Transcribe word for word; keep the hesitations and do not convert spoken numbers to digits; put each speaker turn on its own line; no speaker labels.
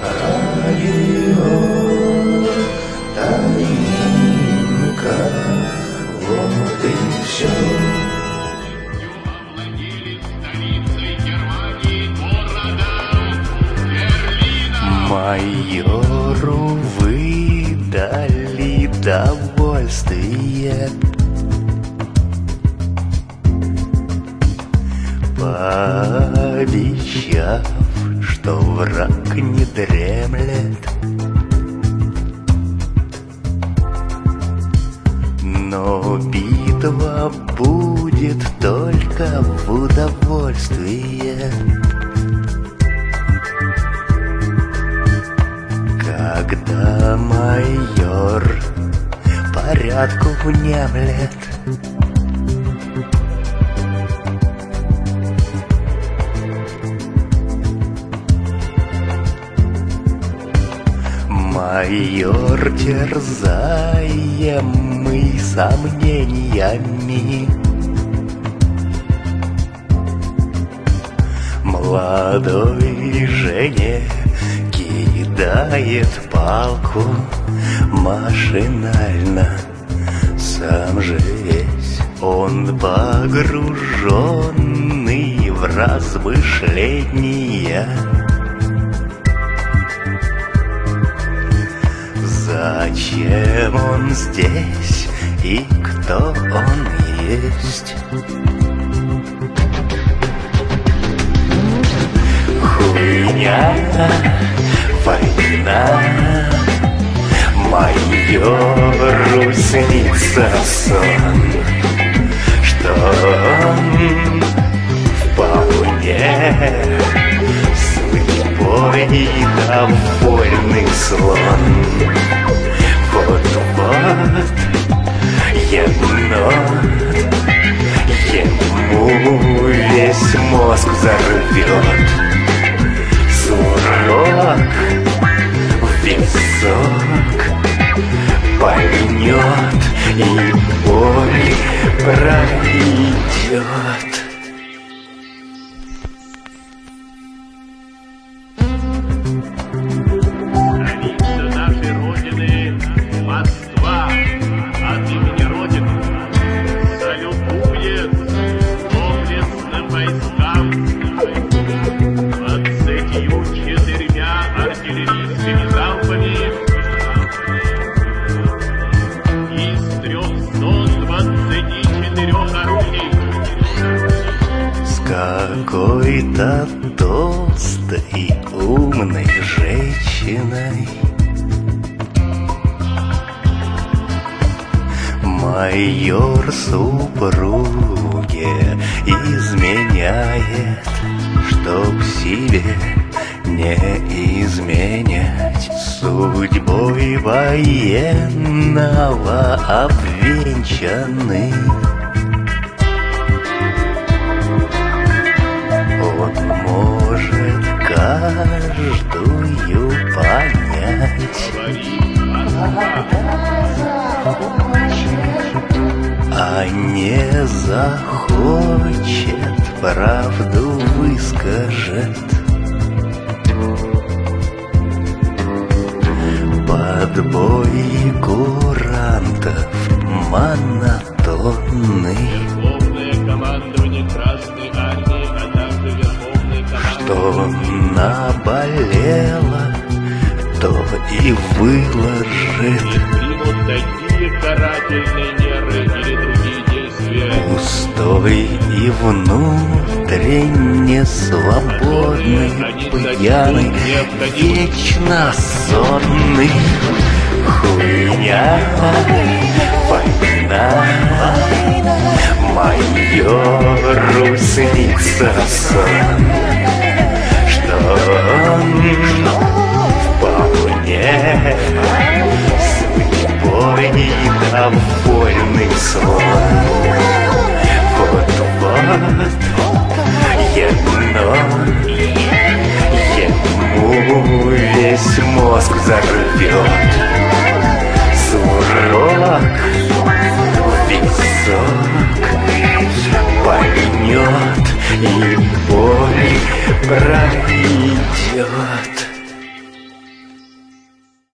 радио, тайнинка, вот и все. Майору выдали довольствие, пообещав, что враг не дремлет. Но битва будет только в удовольствие. Когда майор порядку внемлет, майор, терзаемый сомнениями, молодой жене кидает палку машинально. Сам же весь он погруженный в размышления. Зачем он здесь и кто он есть? Хуйня, война, майору снится сон, что он вполне судьбой довольный слон. Вот-вот енот ему весь мозг взорвет. Сурок в висок пальнет, и боль пройдет. Какой-то толстой умной женщиной майор супруге изменяет, чтоб себе не изменять, судьбой военного обвенчанный. Он может каждую понять, а не захочет, правду выскажет. Подбой курантов монотонный, что наболело, то и выложит. Пустой и внутренне свободный, пьяный, вечно сонный. Хуйня, война, майору снится сон, что